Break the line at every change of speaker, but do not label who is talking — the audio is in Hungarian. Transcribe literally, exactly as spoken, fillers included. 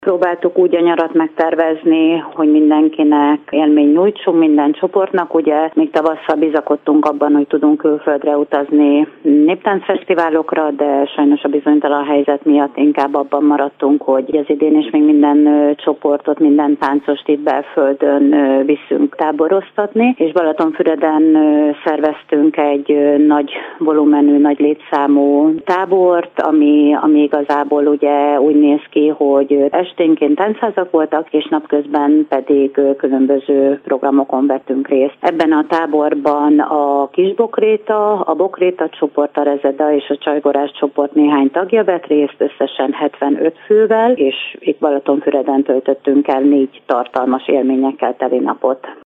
Próbáltuk úgy a nyarat megtervezni, hogy mindenkinek élmény nyújtsunk, minden csoportnak. Ugye még tavasszal bizakodtunk abban, hogy tudunk külföldre utazni néptáncfesztiválokra, de sajnos a bizonytalan helyzet miatt inkább abban maradtunk, hogy az idén is még minden csoportot, minden táncost itt belföldön viszünk táboroztatni, és Balatonfüreden szerveztünk egy nagy volumenű, nagy létszámú tábort, ami, ami igazából ugye úgy néz ki, hogy esténként táncházak voltak, és napközben pedig különböző programokon vettünk részt. Ebben a táborban a Kisbokréta, a Bokréta csoport, a Rezeda és a Csajgorás csoport néhány tagja vett részt, összesen hetvenöt fővel, és itt Balatonfüreden töltöttünk el négy tartalmas élményekkel teli napot.